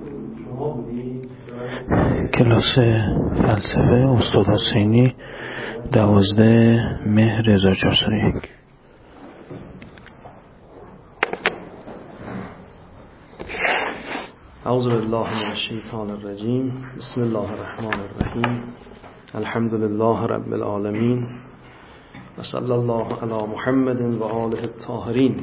کلاس فلسفه استاد حسینی 12 مهر 1401. اعوذ بالله من الشیطان الرجیم. بسم الله الرحمن الرحیم. الحمد لله رب العالمین و صلی الله علی محمد و آله الطاهرین.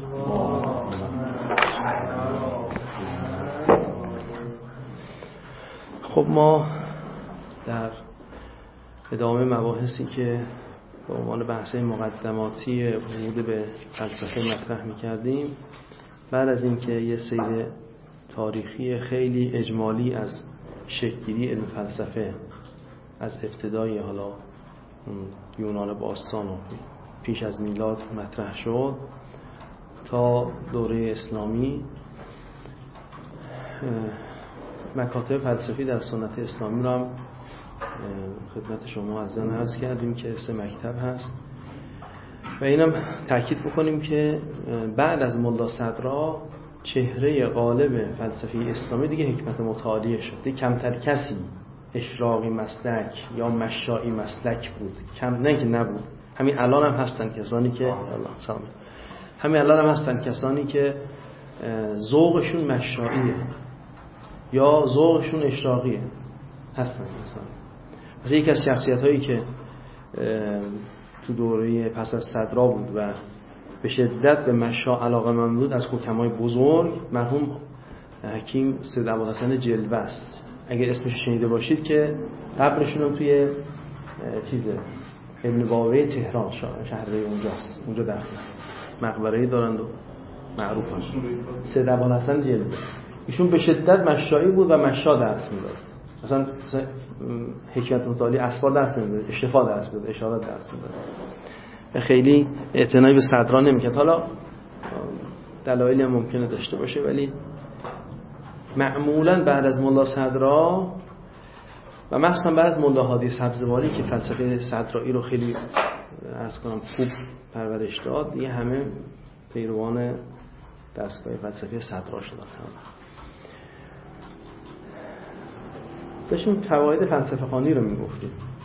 خب ما در ادامه مباحثی که به عنوان بحث مقدماتی ورود به فلسفه مطرح می‌کردیم، بعد از اینکه یه سیر تاریخی خیلی اجمالی از شکل‌گیری علم فلسفه از ابتدای حالا یونان باستان و پیش از میلاد مطرح شد تا دوره اسلامی، مکاتب فلسفی در سنت اسلامی رو هم خدمت شما عزیزان عرض کردیم که 3 مکتب هست و اینم تاکید بکنیم که بعد از ملا صدرا چهره غالب فلسفه اسلامی دیگه حکمت متعالیه شد. دیگه کمتر کسی اشراقی مسلک یا مشائی مسلک بود. نه که نبود، همین الان هم هستن کسانی که کسانی که ذوقشون مشائیه یا ذوقشون اشراقیه هستن کسانی. مثلا یکی از شخصیت‌هایی که تو دوره پس از صدرا بود و به شدت به مشا علاقه‌مند بود از حکمای بزرگ مرحوم حکیم سید ابوالحسن جلوه است. اگه اسمش شنیده باشید که قبرشون هم توی ابن بابه تهران شهر اونجاست، اونجا در مقبره‌ای دارند و معروفن. سید ابوالحسن جلوه ایشون به شدت مشائی بود و مشا درس میداد. مثلا حکمت متعالی اسبار درس نمیداد، اشتفا درس میداد، اشارات درس میداد. خیلی اعتنایی به صدرا نمیکرد. حالا دلایلی هم ممکنه داشته باشه، ولی معمولا بعد از ملا صدرا و مخصوصا بعد از ملا هادی سبزواری که فلسفه صدرایی رو خیلی عرض کنم خوب پرورش داد، دیگه همه پیروان دستگاه فلسفه صدرا شدن. داشتیم فواید فلسفه خوانی رو میگفتیم.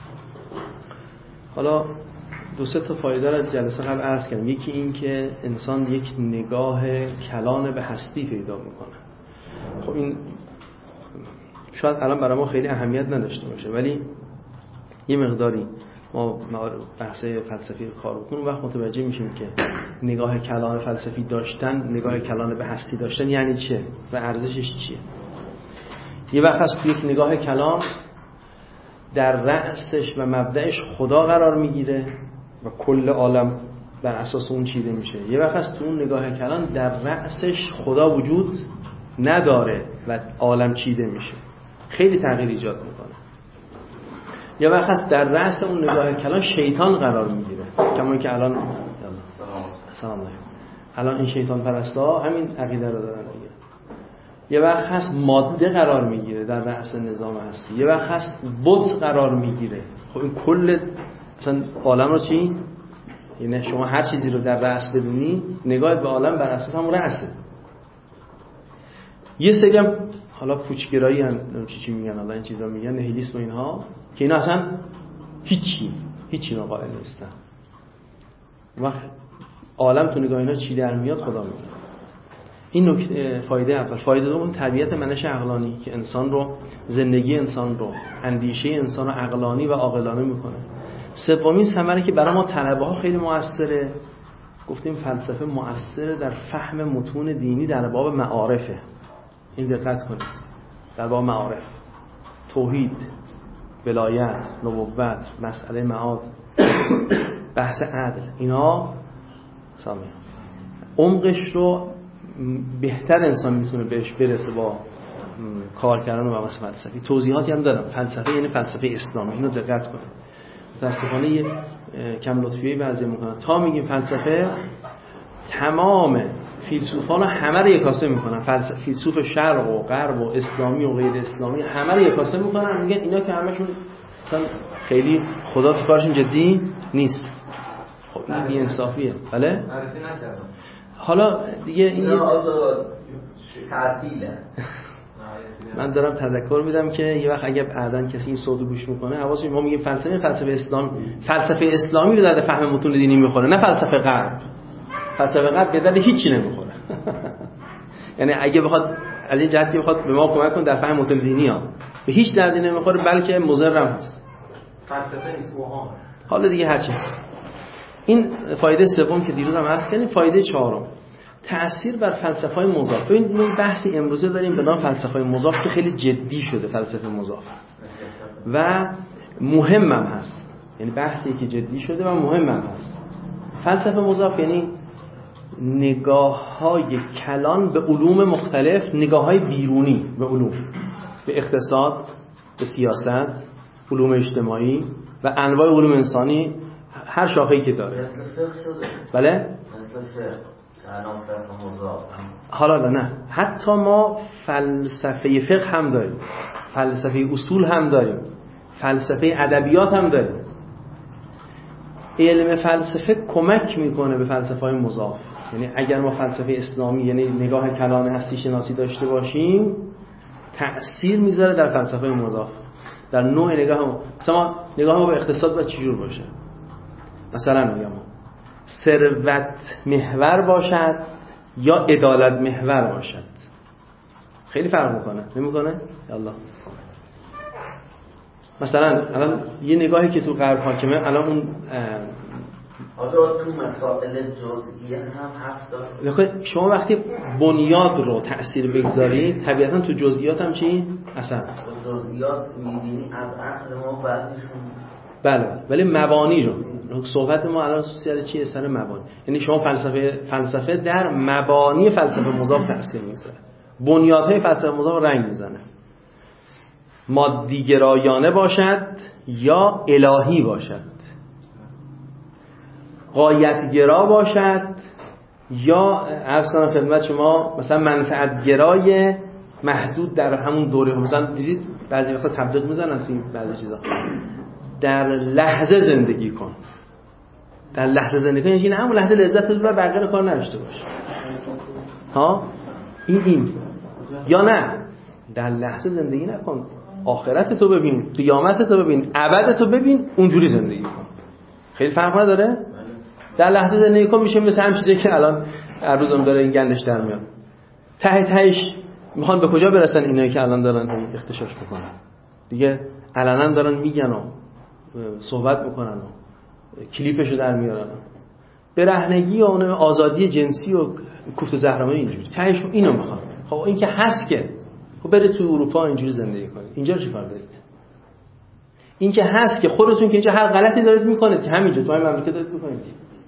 حالا 2-3 تا فایده رو جلسه قبل عرض کردم. یکی این که انسان یک نگاه کلان به هستی پیدا میکنه. خب این شاید الان برای ما خیلی اهمیت نداشته باشه، ولی یه مقداری ما بحث فلسفی کار بکنیم وقت متوجه میشیم که نگاه کلان فلسفی داشتن، نگاه کلان به هستی داشتن یعنی چه و ارزشش چیه. یه وقت هست تو یک نگاه کلان در رأسش و مبدأش خدا قرار میگیره و کل عالم بر اساس اون چیده میشه. یه وقت هست تو اون نگاه کلان در رأسش خدا وجود نداره و عالم چیده میشه، خیلی تغییر ایجاد میکنه. یه وقت هست در رأس اون نگاه کلان شیطان قرار میگیره، کما که الان سلام علیکم الان این شیطان پرستا همین عقیده رو دارن دیگه. یه وقت هست ماده قرار میگیره در رأس نظام هستی، یه وقت هست بت قرار میگیره. خب این کل مثلا عالم رو چی؟ یعنی شما هر چیزی رو در رأس بدونی، نگاهت به عالم بر اساس همون رأسه. یه سری هم حالا پوچگرایی هم چی میگن، حالا این چیزا میگن نهیلیسم و اینها، که اینا اصلا هیچی قائل نیستن. وقت عالم تو نگاه اینا چی در میاد خدا میگه. این نکته فایده اول. فایده دوم طبیعت منش عقلانی که انسان رو، زندگی انسان رو، اندیشه انسان رو عقلانی و عاقلانه میکنه. سومین ثمره که برای ما طلبه ها خیلی موثره، گفتیم فلسفه موثره در فهم متون دینی در باب معارفه. این دقت کنید، در باب معارف، توحید، ولایت، نبوت، مسئله معاد، بحث عدل، اینا عمقش رو بهتر انسان میتونه بهش برسه با کار کردن و بحث فلسفی. توضیحاتی هم دادم. فلسفه یعنی فلسفه اسلامی، اینو دقت کنید. متاسفانه یه کم لطفیه بعضی میکنن. تا میگیم فلسفه، تمام فیلسوفان همه رو یکاسه میکنن. فیلسوف شرق و غرب و اسلامی و غیر اسلامی همه رو یکاسه میکنن، میگن اینا که همشون مثلا خیلی خدا تو کارشون جدی نیست. خب این بی‌انصافیه. بله؟ عرضی نکردم. حالا دیگه این تعطیله. من دارم تذکر میدم که یه وقت اگه بعداً کسی این صوتو گوش میکنه حواسش، ما میگیم فلسفه اسلامی رو در فهم متون دینی میخوره، نه فلسفه غرب. فلسفه غرب به درد هیچی نمیخوره. یعنی اگه بخواد از این جهت بخواد به ما کمک کنه در فهم متون دینی ها، به هیچ دردی نمیخوره، بلکه مضرم هست. فلسفه نیست اوهام. حالا دیگه هر چی هست. این فایده سوم که دیروز هم عرض کردیم. فایده چهارم، تأثیر بر فلسفه‌های مضاف. ببین ما بحثی امروزه داریم به نام فلسفه‌های مضاف که خیلی جدی شده. فلسفه مضاف و مهمم هست، یعنی بحثی که جدی شده و مهمم هست. فلسفه مضاف یعنی نگاه‌های کلان به علوم مختلف، نگاه‌های بیرونی به علوم، به اقتصاد، به سیاست، علوم اجتماعی و انواع علوم انسانی، هر شاخه‌ای که داره. بله؟ حالا نه، حتی ما فلسفه فقه هم داریم، فلسفه اصول هم داریم، فلسفه ادبیات هم داریم. علم فلسفه کمک میکنه به فلسفه‌های مضاف. یعنی اگر ما فلسفه اسلامی، یعنی نگاه کلان هستی شناسی داشته باشیم، تأثیر میذاره در فلسفه مضاف، در نوع نگاه ما. مثلا نگاه ما به اقتصاد باید چجور باشه؟ مثلا میگم ثروت محور باشد یا عدالت محور باشد. خیلی فرق میکنه، نمیکنه؟ یالله. مثلا الان یه نگاهی که تو غرب حاکمه، الان اون تو مسائل جزئیه هم حرف داره. شما وقتی بنیاد رو تأثیر بگذارید، طبیعتا تو جزئیات هم چی؟ اصلا جزئیات می‌بینی از عقل ما بعضیشون. بله، ولی مبانی رو صحبت ما الان سر چیه؟ سر مبانی. یعنی شما فلسفه در مبانی فلسفه مضاف تأثیر میذاره، بنیادهای فلسفه مضاف رنگ میزنه. مادیگرایانه باشد یا الهی باشد، غایتگرا باشد یا عرض کنم خدمت شما مثلا منفعتگرای محدود در همون دوره. مثلا دیدید بعضی وقتا تبلیغ میزنن توی بعضی چیزا، در لحظه زندگی کن. در لحظه زندگی کن یعنی همون لحظه لذت رو بر، بقیه کار نداشته باش. ها این یا نه، در لحظه زندگی نکن، آخرت تو ببین، قیامت تو ببین، ابد تو ببین، اونجوری زندگی کن. خیلی فرق نداره؟ در لحظه زندگی کن میشه مثل هم چیزی که الان هر روزم داره این گندش در میاد. تهش میخوان به کجا برسن اینایی که الان دارن اختشاش بکنن دیگه، علنا دارن میگن و صحبت میکنن و کلیپشو در میارن، برهنگی و اون آزادی جنسی و کوفت زهرمه اینجوری. تهش اینو میخوان. خب این که هست که خب برید تو اروپا اینجوری زندگی کنید، اینجا چی کار دارید؟ این که هست که خودتون که اینجا هر غلطی دارید میکنید که همینجا تو این مملکت دارید میکنید.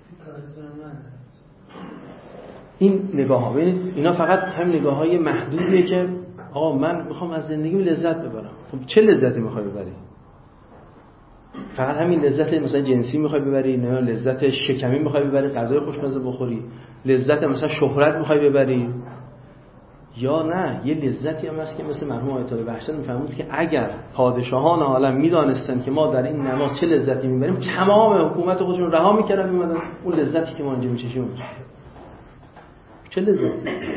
این نگاه ها ببینید، اینا فقط هم نگاه های محدودیه که آقا من میخوام از زندگیم لذت ببرم. خب چه لذتی میخوای ببری؟ فقط همین لذت مثلا جنسی میخوای ببری، نه لذت شکمی میخوای ببری، غذای خوشمزه بخوری، لذت مثلا شهرت میخوای ببری، یا نه یه لذتی هم هست که مثل مرحوم آیت الله بهشت میفهمود که اگر پادشاهان عالم میدانستن که ما در این نماز چه لذتی میبریم، تمام حکومت خودشون رها میکردن میمدن اون لذتی که ما اینجا میچشیم اونجا. چه لذتی؟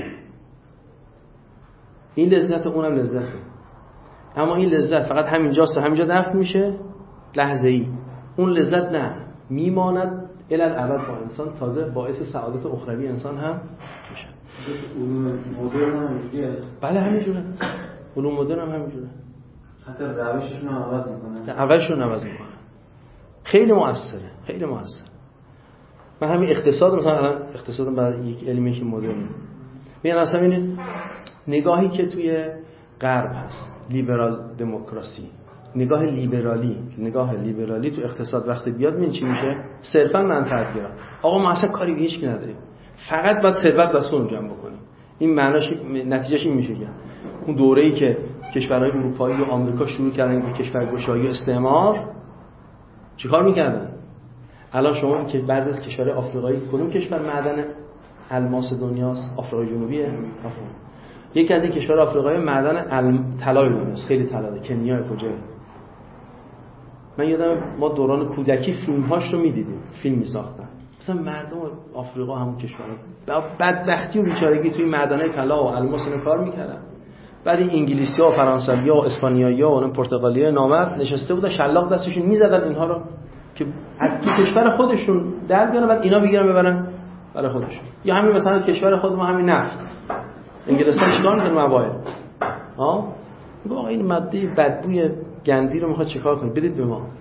این لذت اونم لذته، اما این لذت فقط همینجاست و همینجا دفع میشه لحظه‌ای. اون لذت نه، میماند الی الابد با انسان، تازه باعث سعادت اخروی انسان هم میشه. علوم مدرن هم اینجوریه. بله همینجوره، علوم مدرن هم همینجوره، حتی روششون رو عوض میکنه. روششون عوض میکنه. خیلی موثره، خیلی موثر. من همین اقتصاد مثلا الان اقتصاد بعد یک علمی که مدرن میگن اصلا این نگاهی که توی غرب هست، لیبرال دموکراسی، نگاه لیبرالی تو اقتصاد وقتی بیاد من چی میشه؟ صرفا منفعت‌گرا. آقا ما اصلا کاری به هیچ کی نداریم، فقط باید ثروت واسون جمع بکنیم. این معناش نتیجهش این میشه که اون دوره‌ای که کشورهای اروپایی و آمریکا شروع کردن به کشورگشایی و استعمار، چیکار میکردن؟ الان شما که بعضی از کشورهای آفریقایی، کدوم کشور معدن الماس دنیاست؟ آفریقای جنوبیه. یکی از این کشورهای آفریقایی معدن طلای دنیاست، خیلی طلا، کنیا کجاست؟ من یادم ما دوران کودکی فیلم‌هاش رو می‌دیدیم، فیلم می‌ساختن. مثلا مردم آفریقا همون کشورها بدبختی و بیچارگی توی معدن‌های طلا و الماس اینا کار می‌کردن. بعد این انگلیسی‌ها و فرانسوی‌ها و اسپانیایی‌ها و پرتغالی‌ها نامرد نشسته بودن شلاق دستشون می‌زدن اینها رو که از تو کشور خودشون در بیان، بعد اینا بگیرن ببرن برای خودشون. یا همین مثلا کشور خود ما همین نفت انگلستان چیکار می‌کنه مواد میگه آقا این ماده بدبوی گندی رو میخواد چیکار کنه، بدید به ما.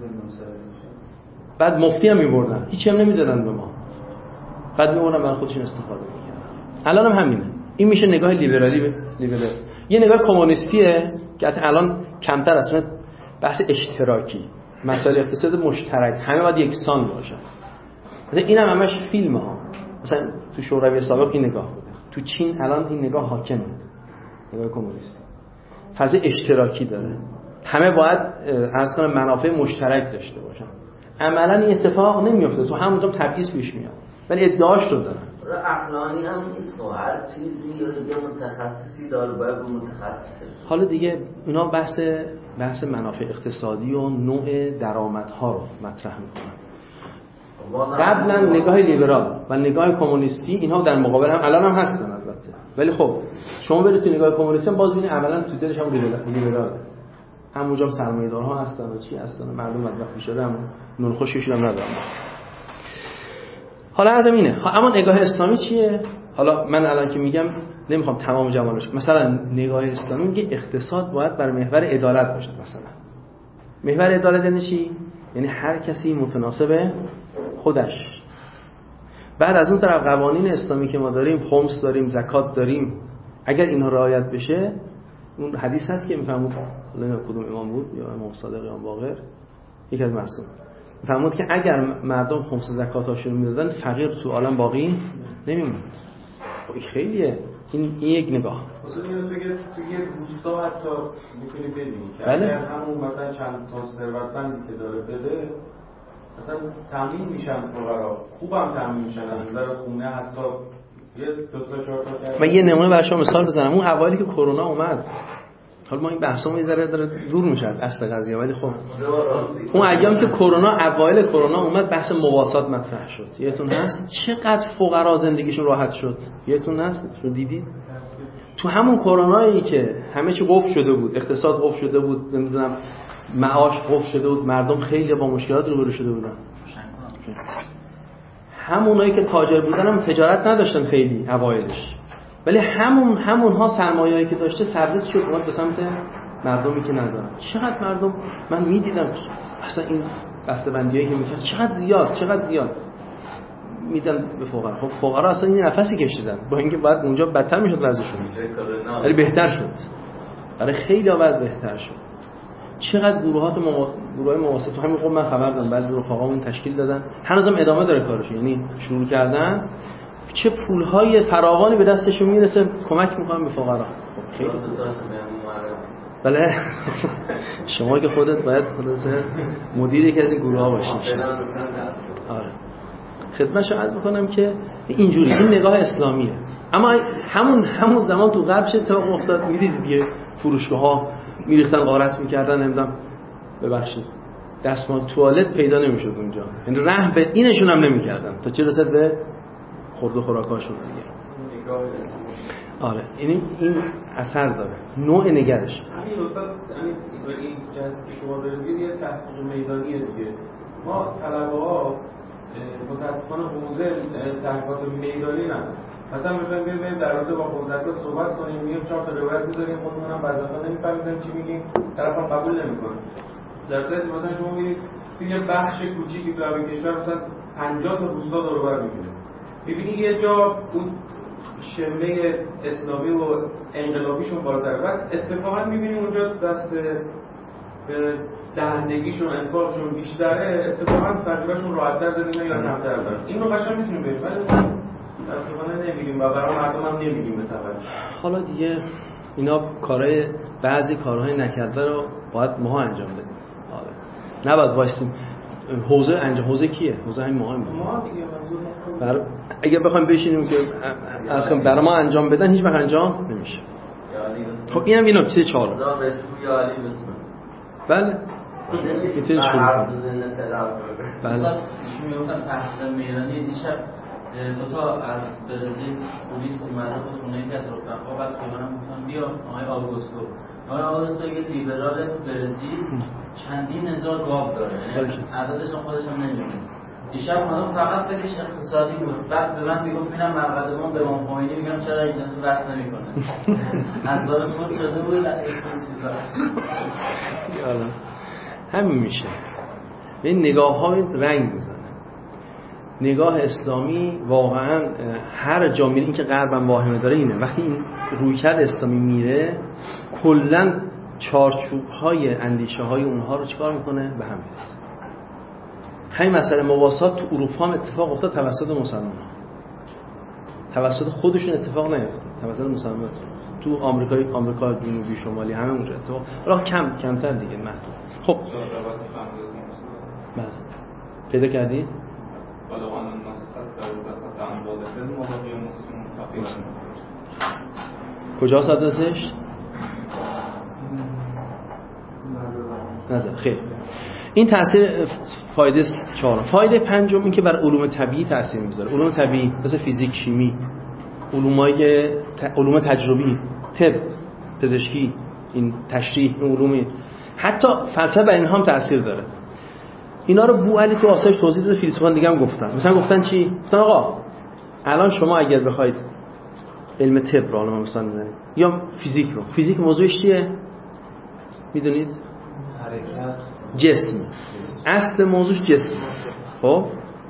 بعد مفتی هم میبردن، هیچی هم نمیدادن به ما، بعد میبردن برای خودشون استفاده میکردن. الان هم همینه. این میشه نگاه لیبرالی. یه نگاه کمونیستیه که الان کمتر اصلا بحث اشتراکی، مسائل اقتصاد مشترک همه باید یکسان باشه. مثلا اینم همش فیلم ها، مثلا تو شوروی سابق این نگاه بوده، تو چین الان این نگاه حاکمه، نگاه کمونیستی. فاز اشتراکی داره، همه باید عرض کنم منافع مشترک داشته باشن. عملا این اتفاق نمیفته، تو همونجا تبعیض پیش میاد، ولی ادعاش رو دارن. عقلانی هم نیست، هر چیزی یه متخصصی داره باید به متخصص. حالا دیگه اینا بحث منافع اقتصادی و نوع درآمدها رو مطرح میکنن. قبلا نگاه لیبرال و نگاه کمونیستی اینها در مقابل هم الان هم هستن البته، ولی خب شما برید تو نگاه کمونیستی هم باز ببینید عملا تو دلش هم لیبرال، همونجا سرمایه‌دارها هستن و چی هستن، مردم بدبخت میشدن، هم نون خوششون هم ندارن. حالا از اینه. اما نگاه اسلامی چیه؟ حالا من الان که میگم نمیخوام تمام جمالش، مثلا نگاه اسلامی میگه اقتصاد باید بر محور عدالت باشه. مثلا محور عدالت یعنی چی؟ یعنی هر کسی متناسب خودش. بعد از اون طرف قوانین اسلامی که ما داریم، خمس داریم، زکات داریم، اگر اینها رعایت بشه، اون حدیث هست که میفهمید کدوم امام بود یا امام صادق یا باقر، یکی از معصوم فرمود که اگر مردم خمس زکاتاشون میدادن فقیر تو عالم باقی نمیموند. خیلیه این یک نگاه. مثلا اینو تو یه روستا حتی میتونی ببینی که بله؟ اگر همون مثلا چند تا ثروتمندی که داره بده مثلا تامین میشن، فقرا خوبم تامین میشن، از نظر خونه حتی یه 2 تا 4 تا. من یه نمونه برای شما مثال بزنم. اون اوایلی که کرونا اومد، حالا ما این بحثا یه ذره داره دور میشه از اصل قضیه، ولی خب اون ایام که اوایل کرونا اومد بحث مواسات مطرح شد، یادتون هست چقدر فقرا زندگیشون راحت شد؟ یادتون هست؟ شو دیدید تو همون کرونایی که همه چی قفل شده بود، اقتصاد قفل شده بود، نمیدونم معاش قفل شده بود، مردم خیلی با مشکلات روبرو شده بودن. همونایی که تاجر بودن هم تجارت نداشتن خیلی اوایلش، ولی همونها سرمایه‌ای که داشته سرویس شد اومد به سمت مردمی که ندارن. چقدر مردم من میدیدم اصلا این بسته‌بندیایی که میکنن چقدر زیاد میدن به فقرا. خب فقرا اصلا این نفسی کشیدن، با اینکه بعد اونجا بدتر میشد وضعشون، ولی بهتر شد، برای خیلی وضع بهتر شد. چقدر گروهای مواسط تو همین قوم من خبر دارم بعضی رفقامون تشکیل دادن، هنوزم ادامه داره کارش، یعنی شروع کردن، چه پولهای فراوانی به دستشون میرسه کمک میکنن به فقرا. خب خیلی بله شما که خودت باید مدیر یکی از این گروه ها باشید. آره خدمتشو عرض میکنم که اینجوری این نگاه اسلامیه. اما همون زمان تو غرب چه اتفاق افتاد میدید دیگه، فروشگاه ها میریختن غارت میکردن، نمیدونم ببخشید دستمال توالت پیدا نمیشد اونجا، یعنی رحم به اینشون هم نمیکردن تا چه رسد به خورد و خوراکاشون دیگه. آره این اثر داره نوع نگرش. همین استاد این جهت که شما دارید یه تحقیق میدانیه دیگه. ما طلبه‌ها متاسفانه حوزه تحقیقات میدانی نداریم. مثلا می‌خوایم بریم در رابطه با خودزکات صحبت کنیم، میگیم 4 تا روایت می‌ذاریم، خودمون هم بعضی وقتا نمی‌فهمیم چی میگیم، طرفم قبول نمی‌کنه. در صورتی مثلا شما می‌بینید توی یه بخش کوچیکی تو همین کشور مثلا 50 تا روستا دور و بر می‌گیره. می‌بینی یه جا اون شمه اسلامی و انقلابیشون بالاتر، بعد اتفاقا می‌بینی اونجا دست به دهندگیشون انفاقشون بیشتره، اتفاقا فقیراشون راحت‌تر دارن یا کمتر دارن. این رو قشنگ می‌تونیم بگیم، ولی متأسفانه نمی‌گیم و برای مردم هم نمی‌گیم به توجه. حالا دیگه اینا کارهای بعضی کارهای نکرده رو باید ماها انجام بدیم. آره نباید وایسیم حوزه کیه؟ حوزه همین ما دیگه. اگه بخوایم بشینیم که اصلا برای ما انجام بدن هیچ وقت انجام نمیشه. خب اینم یه نکته 4. بله میتونید شروع کنید. بله میگفتن تحقیق میدانی دیشب دو تا از برزیل پلیس اومده بود خونه یکی از رفقا، بعد خیابانم گفتن بیا آقای آگوستو. آقای آگوستو یه لیبرال برزیل چندین هزار گاو داره، یعنی عددش هم خودش هم نمی‌دونه. دیشب اومدم فقط فکرش اقتصادی بود، بعد به من میگفت میرم مقدمون به امام خمینی میگم چرا اینجا تو بحث نمی‌کنه. از دار خود شده بود این چیزا. یالا همین میشه. این نگاه‌ها رنگ میزنه. نگاه اسلامی واقعا هر جا میره، این که غربم واهمه داره اینه، وقتی این رویکرد اسلامی میره کلا چارچوب‌های اندیشه‌های اونها رو چیکار میکنه؟ به هم میرسه. همین مسئله مواسات تو اروپا هم اتفاق افتاد توسط مسلمان‌ها، توسط خودشون اتفاق نیفتاد، توسط مسلمان‌ها. تو آمریکا جنوبی شمالی همه اونجا اتفاق، حالا کمتر دیگه محدود. خب بله پیدا کردید؟ کجاست آدرسش؟ نظر خیلی. این تاثیر فایده 4. فایده 5 این که بر علوم طبیعی تاثیر میذاره. علوم طبیعی مثل فیزیک، شیمی، علوم تجربی، طب، پزشکی، این تشریح، این علوم، حتی فلسفه بر اینها هم تاثیر داره. اینا رو بوعلی تو آثارش توضیح داده، فیلسوفان دیگه هم گفتن. مثلا گفتن چی؟ گفتن آقا الان شما اگر بخواید علم طب رو الان مثلا بزنید یا فیزیک رو، فیزیک موضوعش چیه؟ میدونید؟ حرکت، جسم. اصل موضوعش جسم. خب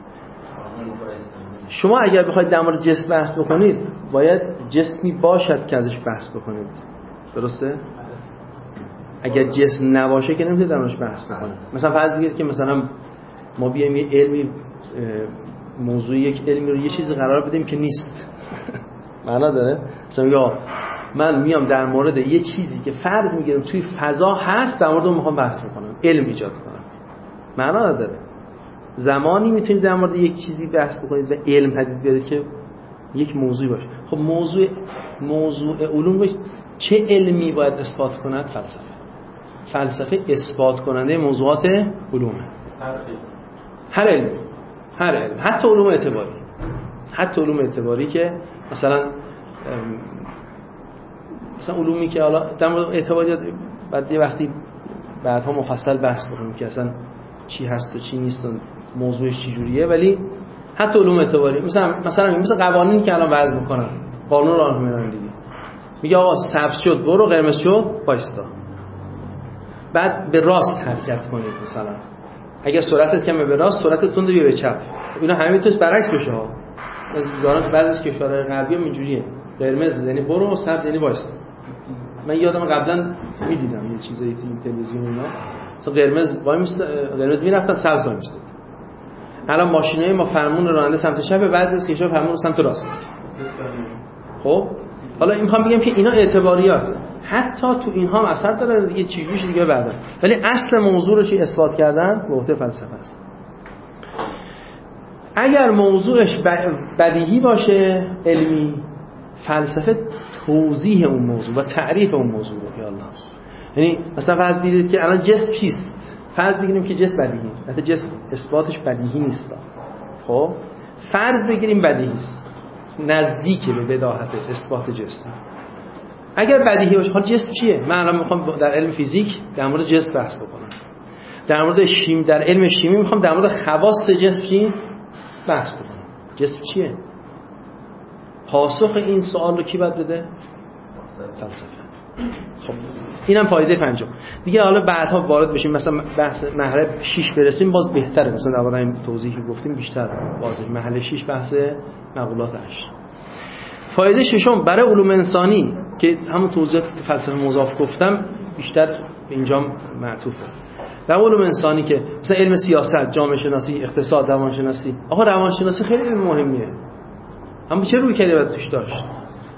شما اگر بخواید در مورد جسم بحث بکنید باید جسمی باشد که ازش بحث بکنید، درسته؟ اگر جسم نباشه که نمیتونید در موردش بحث بکنید. مثلا فرض بگیرید که مثلا ما بیایم یه علمی، موضوع یک علمی رو یه چیزی قرار بدیم که نیست. معنا داره؟ مثلا میگم من میام در مورد یه چیزی که فرض میگیرم توی فضا هست در مورد اون میخوام بحث بکنم، علم ایجاد کنم. معنا نداره. زمانی میتونید در مورد یک چیزی بحث بکنید و علم پدید بیارید که یک موضوعی باشه. خب موضوع علوم چه علمی باید اثبات کند؟ فلسفه اثبات کننده موضوعات علومه. هر علم، حتی علوم اعتباری که مثلا علومی که حالا در مورد اعتباریات بعد یه وقتی بعدها مفصل بحث بکنیم که اصلا چی هست و چی نیست و موضوعش چی جوریه، ولی حتی علوم اعتباری مثل قوانینی که الان وضع میکنن، قانون راهنمایی دیگه، میگه آقا سبز شد برو، قرمز شد وایستا، بعد به راست حرکت کنید. مثلا اگر سرعتت کمه به راست، سرعتت تنده بیا به چپ. اینا همه میتونه برعکس بشه ها. از بعضی کشورهای غربی هم اینجوریه، قرمز یعنی برو، سبز یعنی وایستا. من یادم قبلا میدیدم یه چیزایی تو تلویزیون اینا، مثلا قرمز میرفتن، سبز وای میستاد. الان ماشینای ما فرمون راننده سمت چپ، بعضی از کشورها فرمون سمت راست. خب حالا این میخوام بگم که اینا اعتباریات، حتی تو اینها هم اثر داره دیگه، چیزیش دیگه بعدا، ولی اصل موضوع رو چی اثبات کردن به عهده فلسفه است. اگر موضوعش بدیهی باشه علمی، فلسفه توضیح اون موضوع و تعریف اون موضوع رو یالا. یعنی مثلا فرض بگیرید که الان جسم چیست، فرض بگیریم که جسم بدیهی، البته جسم اثباتش بدیهی نیست. خب فرض بگیریم بدیهی است، نزدیک به بداهت اثبات جسم. اگر بدیهی باشه، حالا جسم چیه؟ من الان میخوام در علم فیزیک در مورد جسم بحث بکنم، در مورد در علم شیمی میخوام در مورد خواص جسم چی بحث بکنم. جسم چیه؟ پاسخ این سوال رو کی باید بده؟ فلسفه. خب اینم فایده 5 دیگه. حالا بعدها وارد بشیم، مثلا بحث مرحله 6 برسیم باز بهتره، مثلا در مورد این توضیحی گفتیم بیشتر واضح. مرحله 6 بحث مقولات 8. فایده 6 برای علوم انسانی که همون توضیحاتی که فلسفه مضاف گفتم بیشتر اینجا معطوفه. در علوم انسانی که مثلا علم سیاست، جامعه شناسی، اقتصاد، روانشناسی. آقا روانشناسی خیلی علم مهمیه، اما چه روی کرده باید توش داشت؟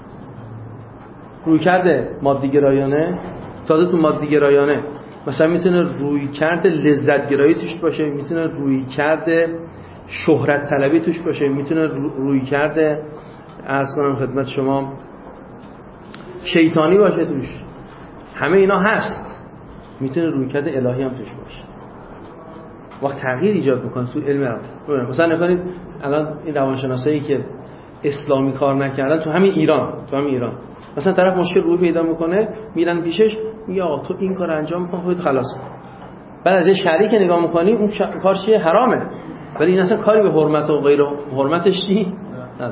روی کرده مادی گرایانه. تازه تو مادی گرایانه مثلا میتونه روی کرده لذت گرایی توش باشه، میتونه روی کرده شهرت طلبی توش باشه، میتونه روی کرده عرض کنم خدمت شما شیطانی باشه توش. همه اینا هست. میتونه روی کرده الهی هم توش باشه. وقت تغییر ایجاد میکنه تو علم روان. مثلا نکنید الان این روانشناسایی که اسلامی کار نکردن تو همین ایران مثلا طرف مشکل روحی پیدا میکنه، میرن پیشش میگه آقا تو این کار انجام بکن خودت خلاص کن. بعد از یه شریک نگاه میکنی اون کار چیه؟ حرامه، ولی این اصلا کاری به حرمت و غیر حرمتش چی نداره.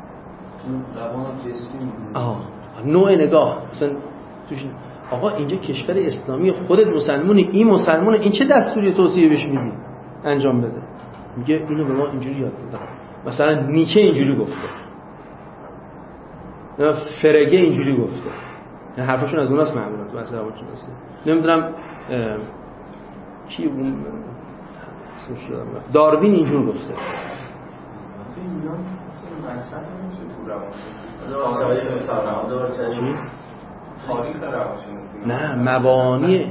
نوع نگاه اصلا توش آقا اینجا کشور اسلامی، خودت مسلمونی، این مسلمونه، این چه دستوری توصیه بهش میدی انجام بده؟ میگه اینو به ما اینجوری یاد دادن. مثلا نیچه اینجوری گفته، نه فرگه اینجوری گفته، نه حرفشون از اوناست معمولا تو اصلا روانشناسی. نمیدونم کی اون داروین اینجور گفته. نه مبانی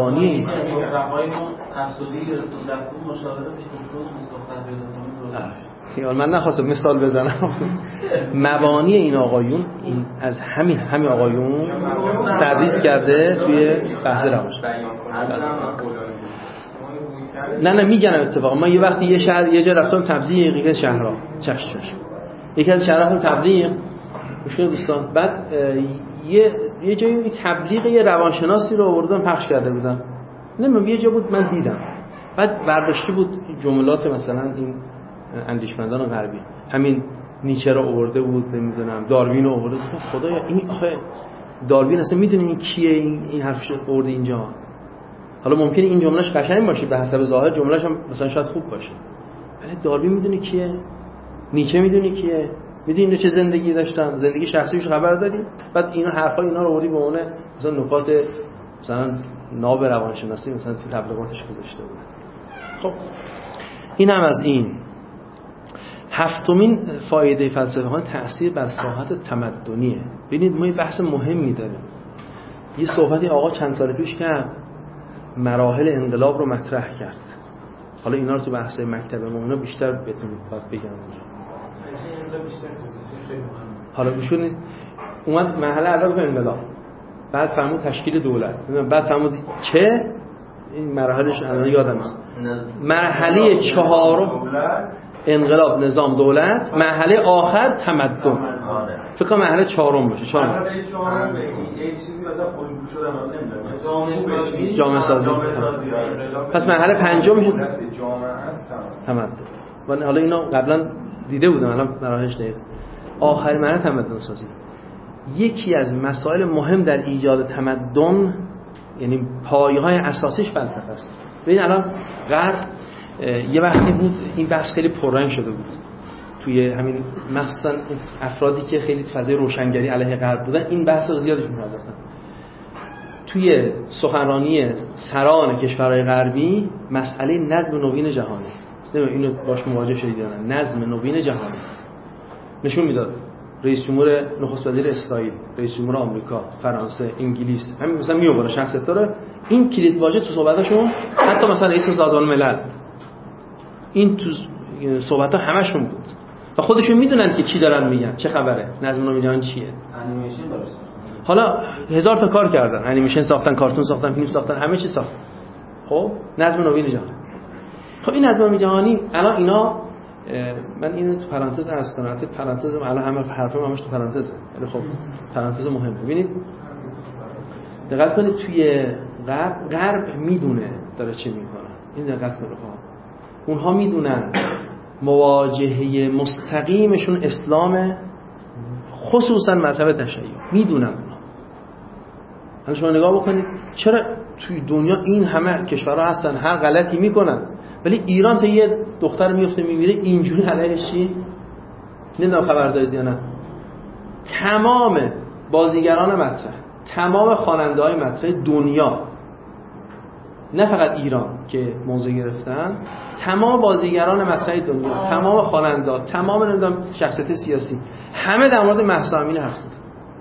من نخواستم مثال بزنم. مبانی این آقایون این از همین آقایون سرریز کرده توی بحث روانشناسی. نه میگم اتفاقا ما یه وقتی یه شهر یه جا رفتم تبلیغ، یکی از شهرها یکی از شهرها رفتم تبلیغ مشکل دوستان، بعد یه جایی این تبلیغ یه روانشناسی رو آوردن پخش کرده بودن، نمیدونم یه جا بود من دیدم، بعد برداشته بود جملات مثلا این اندیشمندان غربی، همین نیچه رو آورده بود، نمیدونم داروین رو آورده بود. خدایا این آخه داروین اصلا میدونه این کیه؟ این حرفش آورده اینجا. حالا ممکنه این جملهش قشنگ باشه به حسب ظاهر، جملهش هم مثلا شاید خوب باشه، ولی داروین میدونه کیه؟ نیچه میدونه کیه؟ میدونی چه زندگی داشتن، زندگی شخصیش خبر داری؟ بعد اینا حرفای اینا رو آوردی به اون مثلا نکات مثلا ناب روانشناسی مثلا تو تبلیغاتش گذاشته بود. خب این هم از این. هفتمین فایده فلسفه ها تأثیر بر ساحت تمدنیه. ببینید ما یه بحث مهمی داریم. یه صحبتی آقا چند سال پیش کرد، مراحل انقلاب رو مطرح کرد. حالا اینا رو تو بحث مکتب ما اونا بیشتر بهتون باید بگم اونجا. حالا بشونید اومد مرحله اول به انقلاب، بعد فهمود تشکیل دولت، بعد فهمود چه این مراحلش الان یادم نیست. مرحله چهارم انقلاب نظام دولت، مرحله آخر تمدن. فکر کنم مرحله چهارم باشه. مرحله چهارم یه چیزی مثلا الگو شدن نمیدونم جامعه سازی. پس مرحله پنجم میشه تمدن. ولی حالا اینا قبلا دیده بودم، الان مراحلش دقیق. آخرین مرحله تمدن سازی. یکی از مسائل مهم در ایجاد تمدن، یعنی پایه‌های اساسیش فلسفه است. ببین الان غرب یه وقتی بود این بحث خیلی پررنگ شده بود توی همین مخصوصا افرادی که خیلی فضای روشنگری علیه غرب بودن، این بحث رو زیادش می‌کردن. توی سخنرانی سران کشورهای غربی مسئله نظم نوین جهانی، نمیدونم اینو باش مواجه شدید یا نه، نظم نوین جهانی نشون میداد رئیس جمهور نخست وزیر اسرائیل، رئیس جمهور آمریکا، فرانسه، انگلیس، همین مثلا میوبره شخصیت‌ها رو، این کلید واژه تو صحبتاشون، حتی مثلا رئیس سازمان ملل این تو صحبت‌ها همشون بود و خودشون میدونن که چی دارن میگن، چه خبره، نظم نوین جهان چیه. انیمیشن درست. حالا هزار تا کار کردن، انیمیشن ساختن، کارتون ساختن، فیلم ساختن، همه چی ساختن. خب نظم نوین جهان. خب این نظم نوین جهانی الان اینا، من اینو تو پرانتز عرض کنم، البته پرانتز الان همه حرفم همش تو پرانتزه، ولی خب پرانتز مهمه. ببینید دقت کنید توی غرب میدونه داره چه میکنه، این دقت کنید اونها میدونن مواجهه مستقیمشون اسلام، خصوصا مذهب تشیع، میدونن اونا. حالا شما نگاه بکنید چرا توی دنیا این همه کشورها هستن هر غلطی میکنن، ولی ایران تا یه دختر میفته میمیره اینجوری علیهش چی؟ نمیدونم خبر دارید یا نه. تمام بازیگران مطرح، تمام خواننده‌های مطرح دنیا، نه فقط ایران که موضع گرفتن، تمام بازیگران مطرح دنیا، تمام خواننده‌ها، تمام نمیدونم شخصیت سیاسی، همه در مورد مهسا امینی حرف زدن.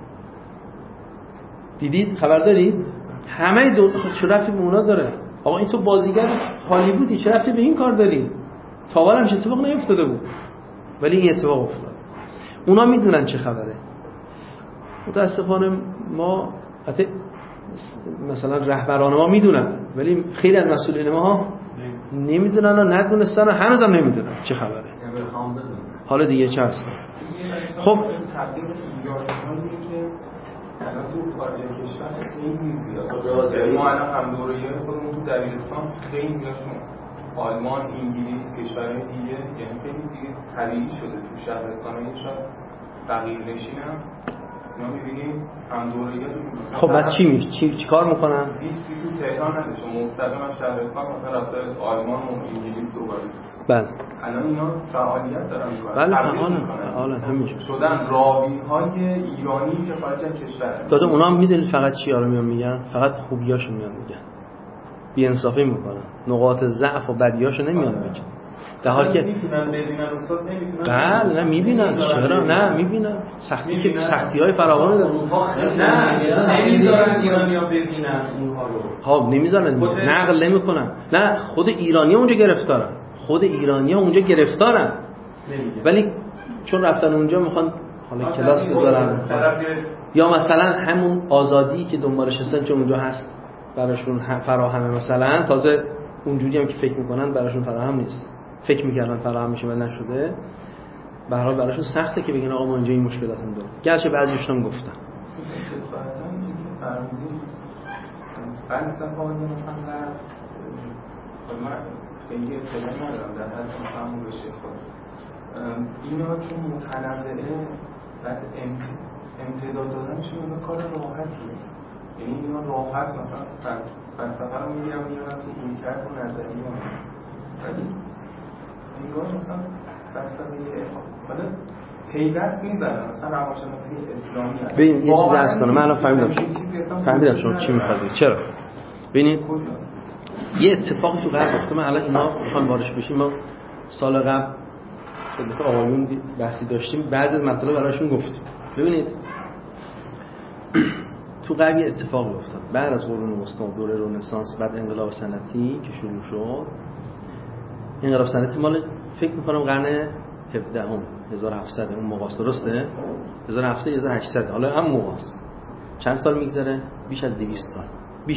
دیدید؟ خبر دارید؟ همه چه رفتی به اونا داره؟ آقا این تو بازیگر هالیوودی، چه رفتی به این کار داری؟ تا حالا همش اتفاق نیفتاده بود، ولی این اتفاق افتاد. اونا میدونن چه خبره. متاسفانه ما مثلا رهبران ما میدونن ولی خیلی از مسئولین ما نمیدونن و ندونستن و هنوزم نمیدونن چه خبره. حالا دیگه چه هست؟ خب تبلیغ ایرانیه که الان تو خارج کشور خیلی زیاد. ما الان هم دوره‌ای خودمون تو دبیرستان خیلی میاشون آلمان، انگلیس، کشورهای دیگه، یعنی خیلی دیگه طبیعی شده تو شهرستان‌های شاید فقیر نشینم ما می‌بینیم هم دوره‌ای. خب بعد چی کار میکنن؟ تو تهران نداشتم مستقیما شهرستان مثلا رفته آلمان و انگلیس دوباره. بله الان اینا فعالیت دارن میکنن. بله فعالن همینجور شدن راوی‌های ایرانی که خارج از کشور. تازه اونا هم میدونید فقط چی میگن؟ فقط خوبیاشو میگن. بی‌انصافی میکنن. نقاط ضعف و بدیاشو نمیان میگن. در حالی که میتونن ببینن استاد نمیتونن. بله نه میبینن. چرا نه میبینن؟ سختی‌های فراوانی داره. نه نمیذارن ایرانی‌ها ببینن اونها رو. خب نمیذارن نقل نمیکنن. نه خود ایرانی‌ها اونجا گرفتارن. ولی چون رفتن اونجا میخوان حالا کلاس بذارن یا مثلا همون آزادی که دنبالش هستن چون اونجا هست براشون فراهمه، مثلا تازه اونجوری هم که فکر میکنن براشون فراهم نیست، فکر میکردن فراهم میشه ولی نشده. به هر حال براشون سخته که بگن آقا ما اینجا این مشکلات هم داریم، گرچه بعضیشون هم گفتن خیلی اطلاع ندارم در حد مفهوم بشه. خود اینا چون متنوعه بعد امتداد دادنشون اینا کار راحتیه، یعنی اینا راحت مثلا فلسفه رو میگیرم میارن تو رویکرد و نظریه ولی انگار مثلا فلسفه حالا پیوست میزنن مثلا روانشناسی اسلامی هست. ببین یه چیزی هست کنم، من الان فهمیدم شما چی میخوادید. چرا؟ ببینید یه اتفاقی تو غرب افتاد، من الان اینا میخوام واردش بشیم. ما سال قبل خدمت آقایون بحثی داشتیم، بعضی از مطالب براشون گفتیم. ببینید تو غرب یه اتفاقی افتاد بعد از قرون وسطا، دوره رنسانس، بعد انقلاب صنعتی که شروع شد. انقلاب صنعتی مال فکر می‌کنم قرن 17 1700 اون موقع است، درسته؟ 1700 1800 حالا هم موقع است. چند سال میگذره؟ بیش از 200 سال.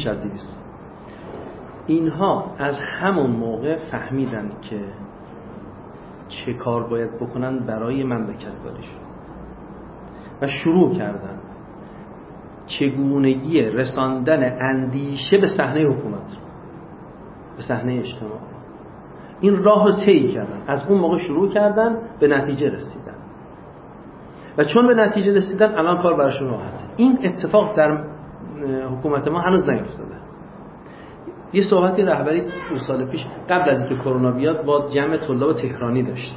اینها از همون موقع فهمیدن که چه کار باید بکنن برای مملکت داریشون و شروع کردن چگونگی رساندن اندیشه به صحنه حکومت، به صحنه اجتماع. این راه رو طی کردن، از اون موقع شروع کردن به نتیجه رسیدن و چون به نتیجه رسیدن الان کار براشون راحته. این اتفاق در حکومت ما هنوز نیفتاده. یه صحبتی رهبری 2 سال پیش قبل از اینکه کرونا بیاد با جمع طلاب تهرانی داشت،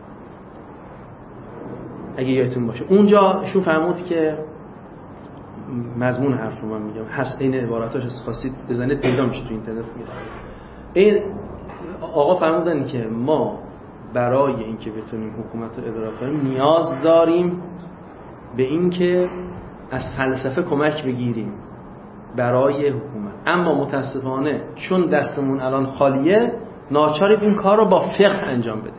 اگه یادتون باشه. اونجا ایشون فرمود که مضمون حرف رو من میگم هست، این عباراتاش خواستید بزنید پیدا میشه تو اینترنت میاد. این آقا فرمودن که ما برای اینکه بتونیم حکومت رو اداره کنیم نیاز داریم به اینکه از فلسفه کمک بگیریم برای حکومت، اما متاسفانه چون دستمون الان خالیه ناچاریم این کار رو با فقه انجام بدیم.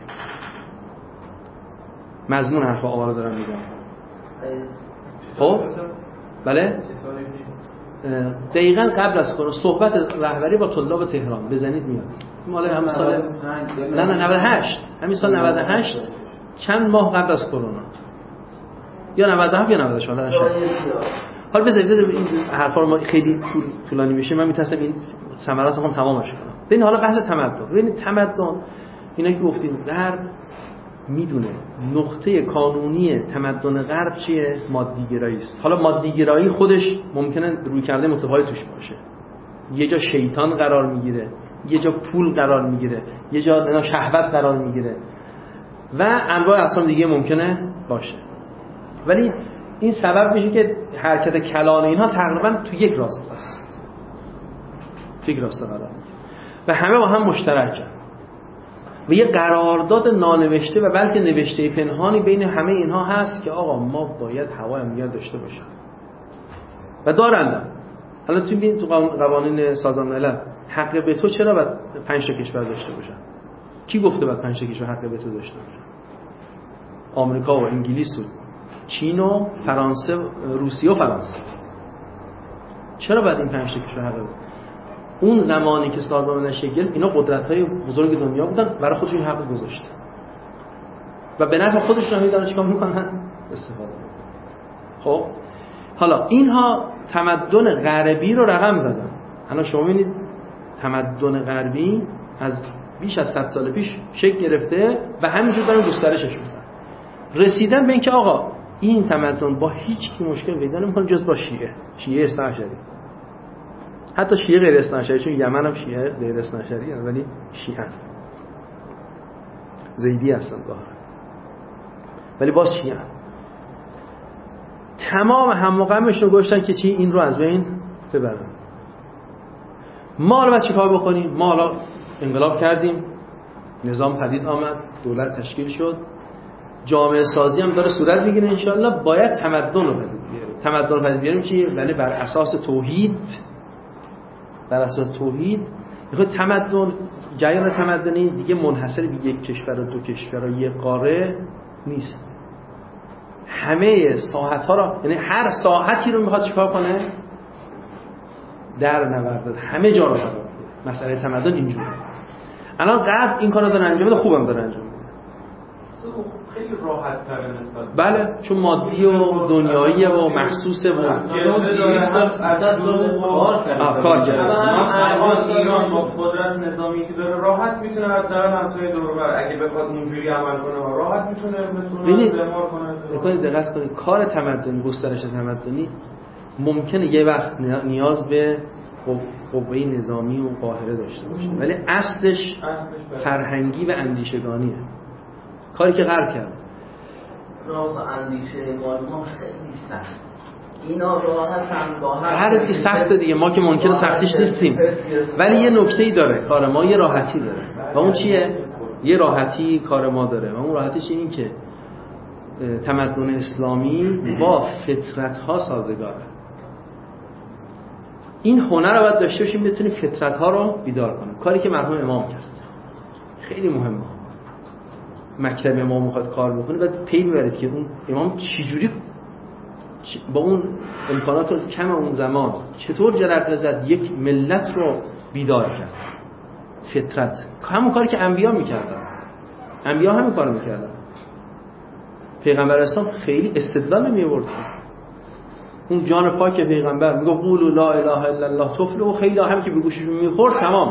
مضمون حرف آقا رو دارم میگم. خب بله دقیقاً قبل از کرونا صحبت رهبری با طلاب تهران بزنید میاد، مال همین سال نه 98 همین سال 98 چند ماه قبل از کرونا یا 97 یا 98 حالا بذارید این حرفا رو ما خیلی طولانی میشه، من میترسم این ثمرات هم تمامش کنم. ببین حالا بحث تمدن، ببینید تمدن اینا که گفتیم غرب میدونه نقطه کانونی تمدن غرب چیه؟ مادیگرایی است. حالا مادیگرایی خودش ممکنه روی کرده متفاوت توش باشه، یه جا شیطان قرار میگیره، یه جا پول قرار میگیره، یه جا شهوت قرار میگیره و انواع اقسام دیگه ممکنه باشه. ولی این سبب میشه که حرکت کلان اینها تقریبا تو یک راسته است، تو یک راسته قرار میگیره و همه با هم مشترکن و یه قرارداد نانوشته و بلکه نوشته پنهانی بین همه اینها هست که آقا ما باید هوای امنیت داشته باشیم و دارن. حالا تو قوانین سازمان ملل حق به تو چرا باید 5 تا کشور داشته باشن؟ کی گفته باید 5 تا کشور حق به تو داشته باشن؟ آمریکا و انگلیس و چین و فرانسه، روسیه و فرانسه. چرا باید این 5 تا کشور حق بدن؟ اون زمانی که سازمان ملل شکل گرفت اینا قدرت‌های بزرگ دنیا بودن، برای خودشون حق گذاشتن و به نفع خودشون هم دارن چیکار میکنن؟ استفاده میکنن. خب حالا اینها تمدن غربی رو رقم زدن. الان شما می‌بینید تمدن غربی از بیش از 100 سال پیش شکل گرفته و همینجور دارن گسترشش میدن. رسیدن به اینکه آقا این تمدن با هیچ کی مشکل پیدا نمی‌کنه جز با شیعه اثناعشری. حتی شیعه غیر اثناعشری، چون یمن هم شیعه غیر اثناعشری هستن ولی شیعه زیدی هستن ظاهرا، ولی باز شیعه. تمام هم و غمش رو گذاشتن که چی؟ این رو از بین ببرن. ما حالا چی کار بکنیم؟ ما حالا انقلاب کردیم، نظام پدید آمد، دولت تشکیل شد، جامعه سازی هم داره صورت میگیره انشاءالله. باید تمدن رو پدید بیاریم. تمدن رو پدید بیاریم چیه؟ یعنی بر اساس توحید. بر اساس توحید میخواد تمدن، جریان تمدنی دیگه منحصر به یک کشور و دو کشور و یک قاره نیست. همه ساحت‌ها رو، یعنی هر ساحتی رو میخواد چیکار کنه؟ در نورد همه جا رو شد. مسئله تمدن اینجوره. الان غرب این کارو داره انجام میده، خوبم داره انجام میده. خیلی راحت تره نسبت. بله، چون مادی و دنیاییه و محسوسه و کار کرده. الان ایران با قدرت نظامی که داره راحت میتونه حداقل همسایه دور و بر اگه بخواد اینجوری عمل کنه راحت میتونه استعمار کنه. دقت کنید کار تمدنی، گسترش تمدنی ممکنه یه وقت نیاز به قوه نظامی و قاهره داشته باشه، ولی اصلش فرهنگی و اندیشگانیه. کاری که غرب کرد راه اندیشه ما خیلی سخت. اینا راحتن با هر چیزی سخته دیگه، ما که ممکنه سختیش نیستیم، ولی یه نکته‌ای داره کار ما، یه راحتی داره. و اون چیه؟ یه راحتی کار ما داره و اون راحتیش این که تمدن اسلامی با فطرت‌ها سازگاره. این هنر رو باید داشته باشیم بتونیم فطرت‌ها رو بیدار کنیم. کاری که مرحوم امام کرد خیلی مهمه. مکتب امام میخواد کار بکنه، بعد پی ببرید که اون امام چجوری با اون امکانات کم اون زمان چطور جرقه زد یک ملت رو بیدار کرد. فطرت همون کاری که انبیا میکردن. انبیا همین کارو میکردن. پیغمبر اسلام خیلی استدلال نمیورد. اون جان پاک پیغمبر میگه قولوا لا اله الا الله تفلحوا، خیلی هم که به گوششون میخورد تمام.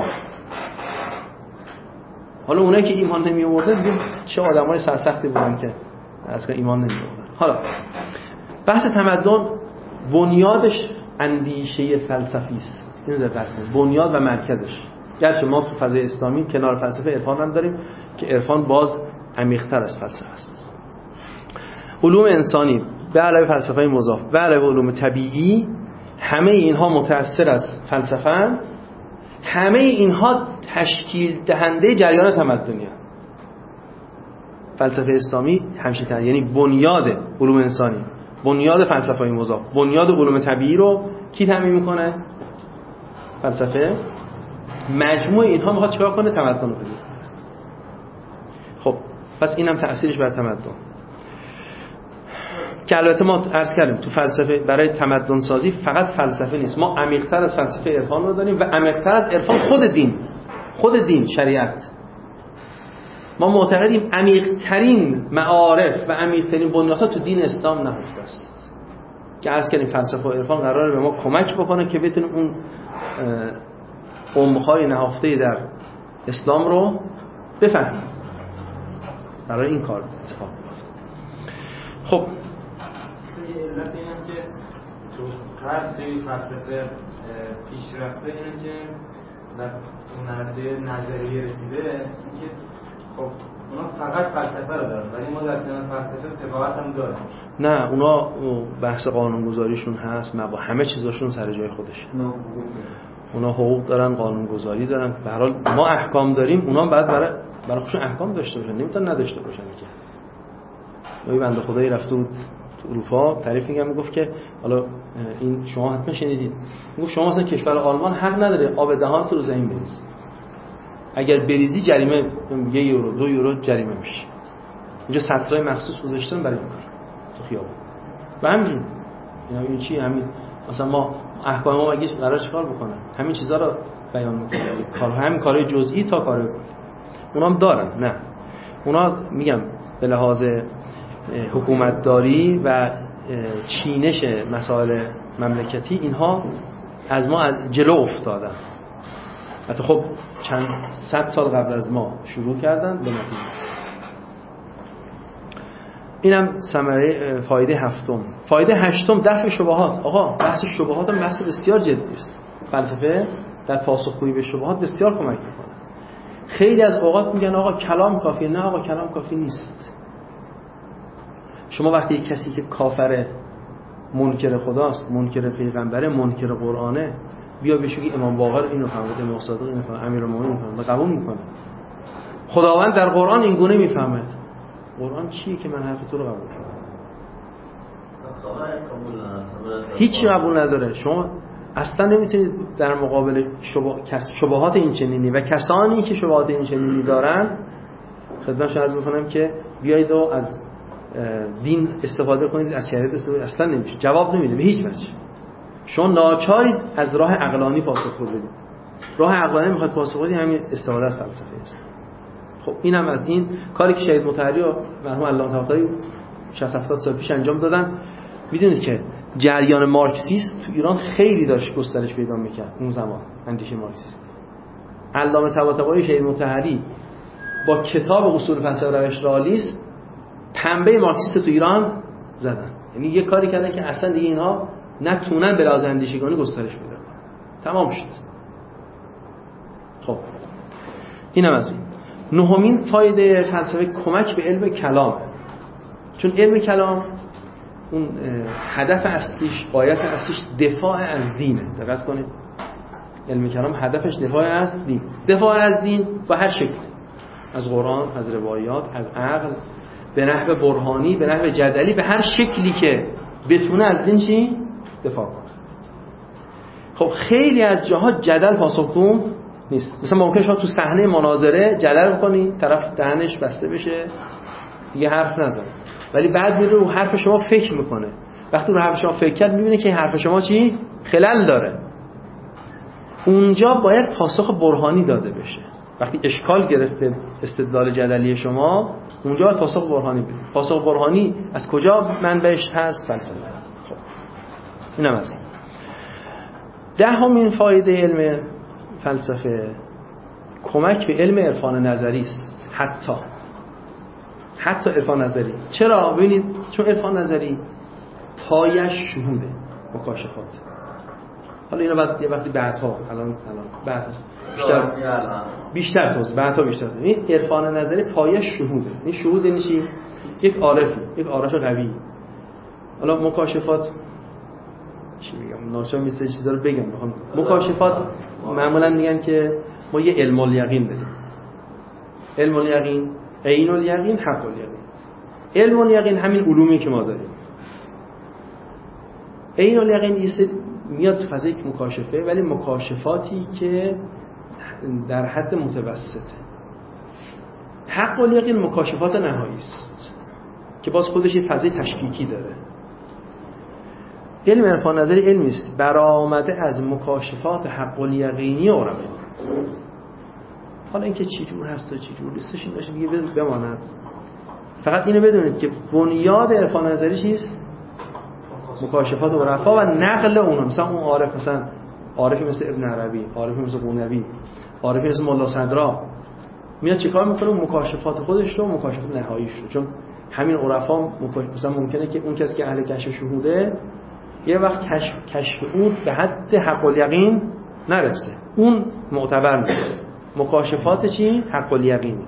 حالا اونایی که ایمان نمی آوردن دیگه چه آدمای سرسختی بودن که اصلا ایمان نمی آوردن. حالا بحث تمدن بنیادش اندیشه فلسفی است. اینو دقت کنید، بنیاد و مرکزش. گرچه ما تو فضای اسلامی کنار فلسفه عرفان هم داریم که عرفان باز عمیق‌تر از فلسفه است. علوم انسانی به علاوه فلسفه مضاف و علاوه علوم طبیعی، همه اینها متأثر از فلسفه اند. همه اینها تشکیل دهنده جریان تمدنی هست. فلسفه اسلامی همیشه یعنی بنیاد علوم انسانی، بنیاد فلسفه مضاف، بنیاد علوم طبیعی رو کی تامین میکنه؟ فلسفه. مجموع اینها میخواد چیکار کنه؟ تمدن رو بده. خب پس اینم تأثیرش بر تمدن که البته ما عرض کردیم تو فلسفه برای تمدن سازی فقط فلسفه نیست، ما عمیق‌تر از فلسفه عرفان رو داریم و عمیق‌تر از عرفان خود دین شریعت. ما معتقدیم عمیق‌ترین معارف و عمیق‌ترین بنیادها تو دین اسلام نهفته است که عرض کردیم فلسفه و عرفان قراره به ما کمک بکنه که بتونیم اون عمق‌های نهفته در اسلام رو بفهمیم. برای این کار اتفاق میفته. خب علت اینه که تو هر خیلی فلسفه پیشرفته اینه که در اون نرسه نظریه رسیده اینکه خب اونا فقط فلسفه رو دارن ولی ما در کنار فلسفه تبعات هم داریم. نه اونا بحث قانونگذاریشون هست، همه چیزاشون سر جای خودشه. اونا حقوق دارن، قانونگذاری دارن، به هر حال ما احکام داریم، اونا بعد برای خودشون احکام داشته باشن، نمیتونن نداشته باشن که. یه بنده خدایی رفته بود تو اروپا تعریف میگفت که حالا این شما حتما شنیدید، میگفت شما مثلا کشور آلمان حق نداره آب دهانت رو زمین بریزی، اگر بریزی جریمه 1 یورو 2 یورو جریمه میشه. اینجا سطرهای مخصوص گذاشتن برای این کار تو خیابون. و همینجور این چی همین مثلا ما احکام ما مگه قرار چیکار بکنن؟ همین چیزا رو بیان میکنه. همین کارهای جزئی تا کار اونام دارن. نه اونا میگم به لحاظ حکومتداری و چینش مسائل مملکتی اینها از ما جلو افتادن. حتی خب چند صد سال قبل از ما شروع کردن به نتیجه رسیدن. اینم ثمره فایده هفتم. فایده هشتم دفع شبهات. آقا بحث شبهات هم بحث بسیار جدی است. فلسفه در پاسخگویی به شبهات بسیار کمک میکنه. خیلی از اوقات میگن آقا کلام کافیه. نه آقا کلام کافی نیست. شما وقتی کسی که کافر، منکر خداست، منکر پیغمبره، منکر قرآنه، بیا بهش بگی امام باقر اینو فهمید، امام صادق اینو فهمید، امیرالمومنین اینو فهمید، قبول میکنه. خداوند در قرآن این گونه میفهمه. قرآن چیه که من حرف تو رو قبول کنم؟ هیچی قبول نداره. شما اصلا نمیتونید در مقابل شبهات این چنینی و کسانی که شبهات این چنینی دارن خدمتتون عرض میکنم که بیایید و از دین استفاده کنید، از شریعت استفاده اصلا نمیشه. جواب نمیده به هیچ وجه. شما ناچارید از راه عقلانی پاسخ بدید. راه عقلانی میخواد پاسخ بدید، همین استفاده از فلسفه است. خب اینم از این کاری که شهید مطهری و مرحوم علامه طباطبایی 60-70 سال پیش انجام دادن. میدونید که جریان مارکسیسم تو ایران خیلی داشت گسترش پیدا میکرد اون زمان. اندیشه مارکسیسم، علامه طباطبایی، شهید مطهری با کتاب اصول فلسفه روش رئالیسم پنبه مارکسیست تو ایران زدن. یعنی یه کاری کردن که اصلا دیگه اینها نتونن به لحاظ اندیشگانی گسترش پیدا کنن. تمام شد. خب اینم از این. نهمین فایده فلسفه کمک به علم کلام. چون علم کلام اون هدف اصلیش، غایت اصلیش دفاع از دینه. دقت کنید. علم کلام هدفش دفاع از دین. دفاع از دین با هر شکل. از قرآن، از روایات، از عقل، به نحو برهانی، به نحو جدلی، به هر شکلی که بتونه از دین چی؟ دفاع کنه. خب خیلی از جاها جدل پاسخگو نیست. مثلا ممکنه شما تو صحنه مناظره جدل بکنی، طرف دهنش بسته بشه، دیگه حرف نزنه، ولی بعد میره رو حرف شما فکر میکنه. وقتی رو حرف شما فکر کرد میبینه که این حرف شما چی؟ خلل داره. اونجا باید پاسخ برهانی داده بشه. وقتی اشکال گرفته استدلال جدلی شما، اونجا باید پاسخ برهانی بدید. پاسخ برهانی از کجا منبعش هست؟ فلسفه. خب اینم از این. دهمین فایده علم فلسفه کمک به علم عرفان نظری است. حتی عرفان نظری. چرا؟ ببینید چون عرفان نظری پایش شهوده، مکاشفات. حالا اینا بعد یه وقتی بعدها بعد بیشتر توضیح بعدها بیشتر. این عرفان نظری پایش شهوده. این شهود یعنی چی؟ یک عارف قوی. حالا مکاشفات چی میگم؟ ناچار میشه چیزا رو بگم. مکاشفات معمولا میگن که ما یه علم الیقین داریم. علم الیقین، عین الیقین، حق الیقین. علم الیقین همین علومی که ما داریم. عین الیقین میاد تو فضای مکاشفه، ولی مکاشفاتی که در حد متوسطه. حق الیقین مکاشفات نهایی است که باز خودش یه فضای تشکیکی داره. علم عرفان نظری علمی است برآمده از مکاشفات حق الیقینی عرفا. حالا اینکه چی جور هست و چی جور نیستش این باشه دیگه بماند. فقط اینو بدونید که بنیاد عرفان نظری چیست؟ مکاشفات عرفا و نقل اونها. مثلا اون عارف، مثلا عارفی مثل ابن عربی، عارفی مثل قونوی، عارفی مثل ملا صدرا میاد چیکار میکنه؟ مکاشفات خودش رو مکاشفات نهاییش رو. چون همین عرفا مثلا ممکنه که اون کسی که اهل کشف شهوده یه وقت کشف اون به حد حق الیقین نرسه، اون معتبر نیست. مکاشفات چی؟ حق الیقین.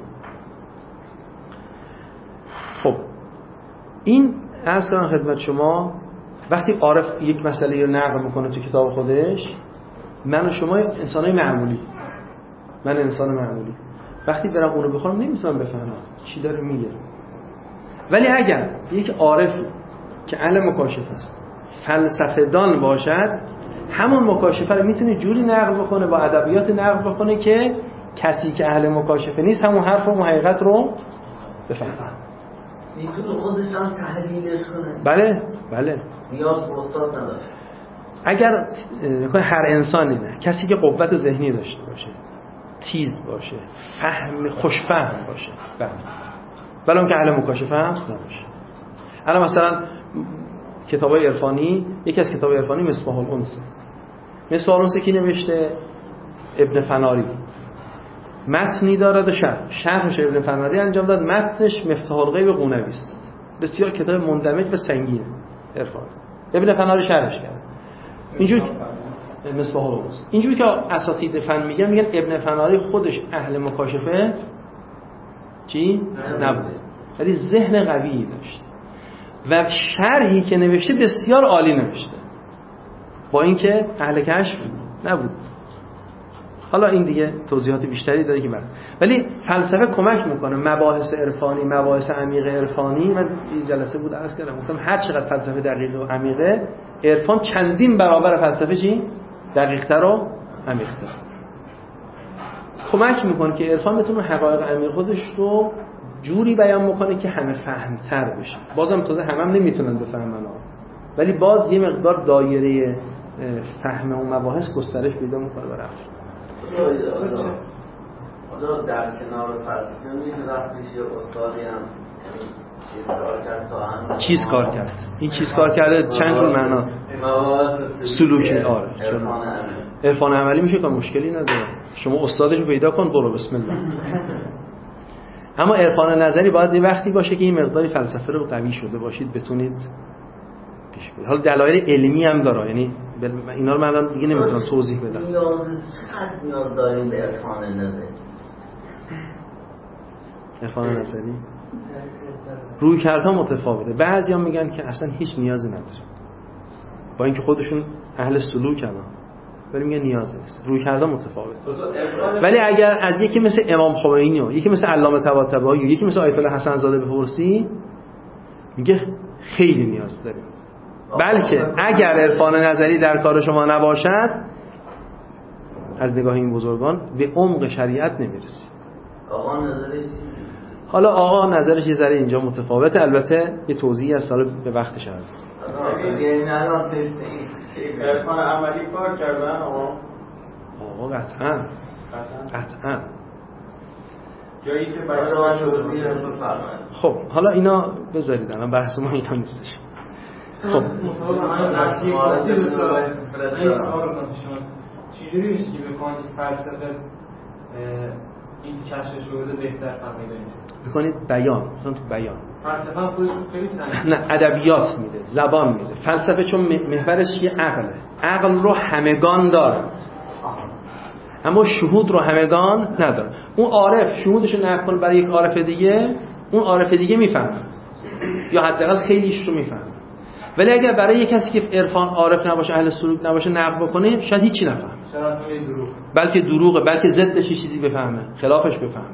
خب این عرض کنم خدمت شما، وقتی عارف یک مسئله رو نقل میکنه تو کتاب خودش، من و شما انسانای معمولی، من انسان معمولی وقتی برم اونو بخونم نمیتونم بفهمم چی داره میگه. ولی اگر یک عارفی که اهل مکاشفه است فلسفه دان باشد، همون مکاشفه رو میتونه جوری نقل بکنه، با ادبیات نقل بکنه که کسی که اهل مکاشفه نیست همون حرف و حقیقت رو بفهمه. میتونه خودش هم تحلیلش کنه. بله نیاز به استاد نداره. اگر هر انسانی نه، کسی که قوت ذهنی داشته باشه، تیز باشه، خوشفهم باشه، بله اون که اهل مکاشفه هم نباشه. الان مثلا کتابای عرفانی، یکی از کتابای عرفانی مصباح الانس. مصباح الانس کی نوشته؟ ابن فناری. متنی دارد و شرحش ابن فناری انجام داد. متنش مفتاح الغیب قونوی است. بسیار کتاب مندمج و سنگینه عرفان. ابن فناری شرحش کرد. اینجوری مصباح الانس. اینجوری که اساتید فن میگن ابن فناری خودش اهل مکاشفه چی؟ نبود. ولی ذهن قوی داشت. و شرحی که نوشته بسیار عالی نوشته. با اینکه اهل کشف نبود. حالا این دیگه توضیحات بیشتری داره که ولی فلسفه کمک میکنه. مباحث عرفانی، مباحث عمیق عرفانی، من این جلسه بود عرض کردم، گفتم هر چقدر فلسفه دقیق و عمیقه، عرفان چندین برابر فلسفه چی؟ دقیق‌تر و عمیق‌تر. کمک میکنه که عرفان بتونه حقایق عمیق خودش رو جوری بیان بکنه که همه فهمتر بشه. بازم تازه هم نمیتونن بفهمن، ولی باز یه مقدار دایره فهم و مباحث گسترش پیدا میکنه برای افراد. حالا در کنار فلسفه میشه وقتیش یه استادی هم چیز کار کرد تا هم چیز کار کرد. این چیز کار کرده چند جور معنا. سلوکی. آره. عرفان عملی میشه که مشکلی نداره. شما استادش رو پیدا کن، برو بسم الله. اما عرفان نظری باید یه وقتی باشه که این مقداری فلسفه رو قوی شده باشید بتونید پیش برید. حالا دلایل علمی هم داره، یعنی اینا رو من دیگه نمیتونم توضیح بدم. چقدر نیاز داریم به عرفان نظری؟ عرفان نظری روی کردها متفاوته. بعضیا میگن که اصلا هیچ نیازی نداره، با اینکه خودشون اهل سلوک هستن، ولی میگن نیازی نیست. روی کردها متفاوته. ولی اگر از یکی مثل امام خمینی و یکی مثل علامه طباطبایی و یکی مثل آیت الله حسن زاده بپرسی، میگه خیلی نیاز داریم. بلکه اگر عرفان نظری در کار شما نباشد، از نگاه این بزرگان به عمق شریعت نمیرسید. آقا نظرش حالا آقا نظرش یه ذره اینجا متفاوته، البته یه توضیحی از سال به وقتش هست. یعنی الان تست این عرفان عملی کار کردن آقا قطعا جایی که برای شده. خب حالا اینا بذارید، الان بحث ما اینا نیستش. خب چجوری میشه که بکنید فلسفه این کشف شده بهتر فهمیده میشه؟ بکنید بیان، مثلا تو بیان فلسفه هم خودش خیلی نه ادبیات میده، زبان میده. فلسفه چون محورش یه عقله، عقل رو همگان دارند اما شهود رو همگان ندارن. اون عارف شهودش رو نقل کنه برای یک عارف دیگه، اون عارف دیگه میفهمه یا حداقل خیلیش رو میفهمه. ولی اگر برای یک کسی که عرفان عارف نباشه، اهل سلوک نباشه نقل بکنه، شاید هیچی نفهمه، بلکه دروغه، بلکه ضدش چیزی بفهمه، خلافش بفهمه.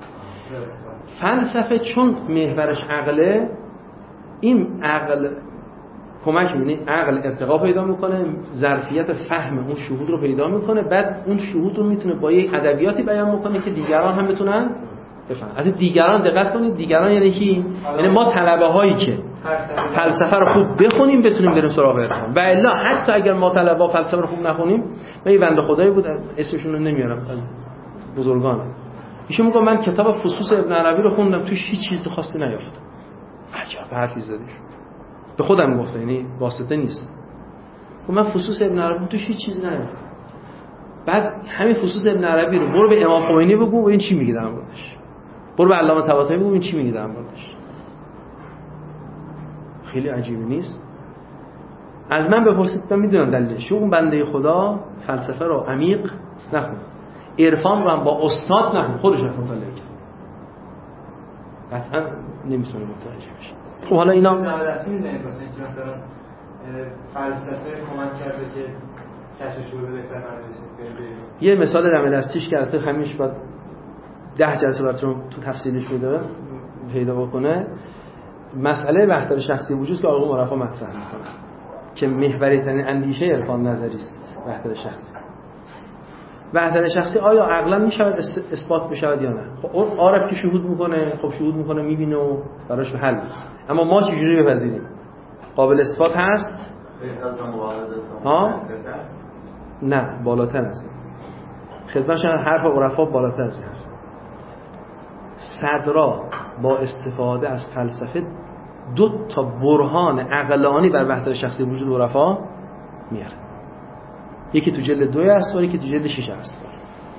فلسفه چون محورش عقله، این عقل کمک می‌کنه، عقل ارتقا پیدا میکنه، ظرفیت فهم اون شهود رو پیدا میکنه، بعد اون شهود رو میتونه با یک ادبیاتی بیان بکنه که دیگران هم بتونن بفهمن. از دیگران دقت کنید، دیگران یعنی کی؟ یعنی ما طلبه هایی که فلسفه رو خوب بخونیم بتونیم بریم سراغ عرفان. و الا حتی اگر ما طلبه فلسفه رو خوب نخونیم، من یه بنده خدایی بود اسمشون رو نمیارم، بزرگان، ایشون میگه من کتاب فصوص ابن عربی رو خوندم، توش هیچ چیز خاصی نیافتم. عجب حرفی زدیش. به خودم گفته، یعنی واسطه نیست. من فصوص ابن عربی توش هیچ چیزی نیافتم. بعد همین فصوص ابن عربی رو برو به امام خمینی بگو این چی میگه در موردش، برو به علامه طباطبایی بگو این چی میگه در موردش. خیلی عجیبی نیست؟ از من بپرسید، من میدونم دلیلش. اون بنده خدا فلسفه رو عمیق نخونه، عرفان رو هم با استاد نخونه، خودش نخونه مطالعه کرد، قطعا نمیتونه متوجه بشه. خب حالا اینا نمدستی میدونید واسه اینکه مثلا فلسفه کمک کرده که کشف شده بهتر بشه. یه مثال دمدستیش که البته همیشه باید 10 جلسه براتون تو تفصیلش پیدا بکنه، مسئله وحدت شخصی وجود که آقا مرفا مطرح میکنه که محوری ترین اندیشه عرفان نظری است. وحدت شخصی، وحدت شخصی آیا عقلا میشود اثبات بشود یا نه؟ خب اون عارف که شهود میکنه، خب شهود میکنه میبینه و براش حل. اما ما چجوری بپذیریم؟ قابل اثبات هست نه بالاتر از این. خدمتش حرف عرفا بالاتر از این. صدرا با استفاده از فلسفه 2 تا برهان عقلانی بر وحدت شخصی وجود عرفا میاره. یکی تو جلد 2 اسفار، یکی تو جلد 6 اسفار.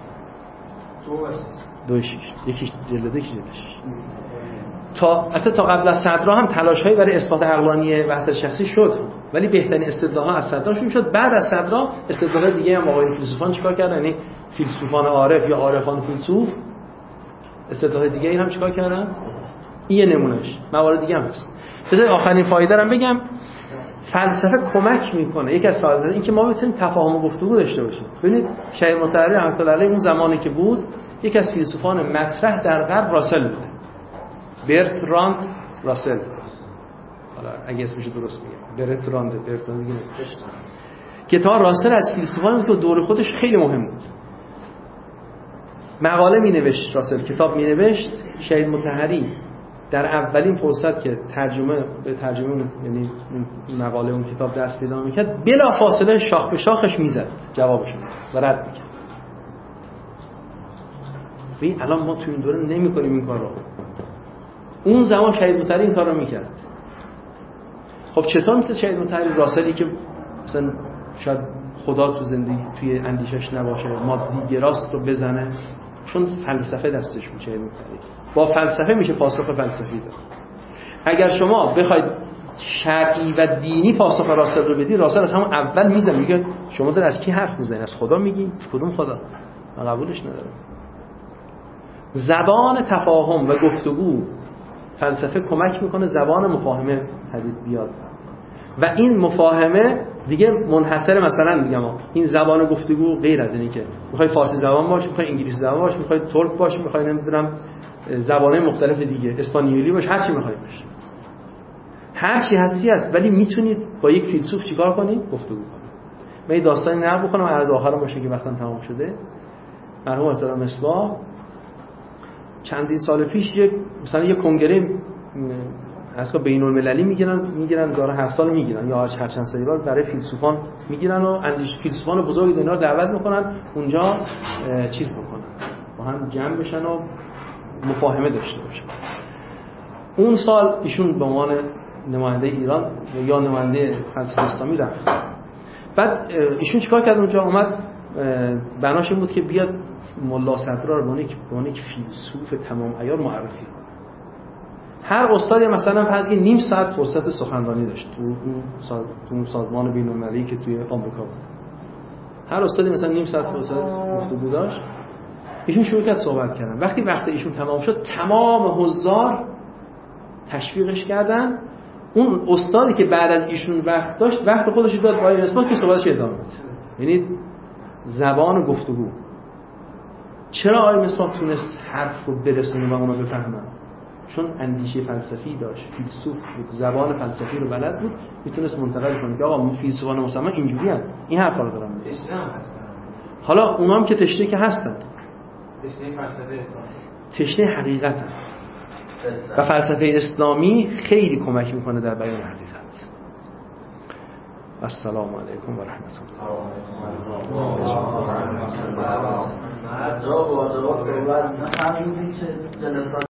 2 6. یکی جلد 2، یکی جلد 6. تا قبل از صدرا هم تلاش‌هایی برای اثبات عقلانی وحدت شخصی شد، ولی بهترین استدلال‌ها از صدرا شد. بعد از صدرا استدلال دیگه هم آقایون فیلسوفان چیکار کردن؟ یعنی فیلسوفان عارف یا عارفان فیلسوف استدلال دیگه این هم چیکار کردن؟ این نمونهش. موارد دیگه هم هست. بذار آخرین فایده رو بگم. فلسفه کمک میکنه. یکی از فوایدش این که ما بتونیم تفاهم و گفتگو داشته باشیم. ببینید شهید مطهری رحمت الله علیه اون زمانی که بود، یکی از فیلسوفان مطرح در غرب راسل بود. برتراند راسل. حالا اگه اسمش درست میگم برتراند میگه. کتاب راسل از فیلسوفانی که دور خودش خیلی مهم بود. مقاله می‌نوشت راسل، کتاب می‌نوشت. شهید مطهری در اولین فرصت که ترجمه یعنی مقاله اون کتاب دست پیدا می‌کرد، بلا فاصله شاخ به شاخش میزد، جوابش و رد می‌کرد. ببین الان ما تو این دوره نمی‌کنیم این کارو. اون زمان شهید مطهری این کارو می‌کرد. خب چطور می‌تونه شهید مطهری راسلی که مثلا شاید خدا تو زندگی توی اندیشش نباشه، مادی‌گراست رو بزنه؟ چون فلسفه دستش بود. شهید مطهری با فلسفه میشه پاسخ فلسفی داد. اگر شما بخواید شرعی و دینی پاسخ راسل رو بدی، راسل از همون اول میزنه میگه شما دارید از کی حرف میزنید؟ از خدا میگی؟ کدوم خدا؟ من قبولش ندارم. زبان تفاهم و گفتگو فلسفه کمک میکنه زبان مفاهمه پدید بیاد و این مفاهمه دیگه منحصر مثلا میگم این زبان گفتگو غیر از اینه که میخوای فارسی زبان باشه، میخوای انگلیسی زبان باشه، میخوای ترک باشه، میخوای نمیدونم زبانه مختلف دیگه، اسپانیولی باشه، هر چی میخوای باشه، هر چی هستی هست، ولی میتونید با یک فیلسوف چیکار کنید؟ گفتگو کنید. من این داستانی نقل بکنم از آخرام باشه که وقتم تمام شده. مرحوم آقای مصباح چندین سال پیش مثلا یک کنگره از بین المللی میگیرن 1007 سال میگیرن یا هر چند سالی بار برای فیلسوفان میگیرن و فیلسوفان بزرگ دنیا رو دعوت میکنن اونجا چیز بکنن، با هم جمع بشن و مفاهمه داشته باشن. اون سال ایشون به عنوان نماینده ایران یا نماینده فلسفه اسلامی رفت. بعد ایشون چیکار کرد؟ اونجا اومد بناش این بود که بیاد ملا صدرا رو به عنوان یک فیلسوف تمام عیار معرفی کنه. هر استادی مثلا فرض کنید نیم ساعت فرصت سخنرانی داشت تو اون سازمان بین‌المللی که توی آمریکا بود. هر استادی مثلا نیم ساعت فرصت گفتگو داشت. ایشون شروع کرد صحبت کردن. وقتی وقت ایشون تمام شد، تمام حضار تشویقش کردن. اون استادی که بعد از ایشون وقت داشت، وقت خودش داد با اسمش که صحبتش ادامه بده. یعنی زبان گفتگو. چرا آقای مصباح تونست حرف رو برسونه و اونو بفهمن؟ چون اندیشه فلسفی داشت، فیلسوف بود، زبان فلسفی رو بلد بود، میتونست منتقل کنه که آقا ما فیلسوفان مسلمان اینجوریان، این حرفا رو دارن میزنن. تشنه هم هستن. حالا اونام که تشنه که هستن، تشنه فلسفه اسلامی، تشنه حقیقتن و فلسفه اسلامی خیلی کمک میکنه در بیان حقیقت. السلام علیکم و رحمت الله.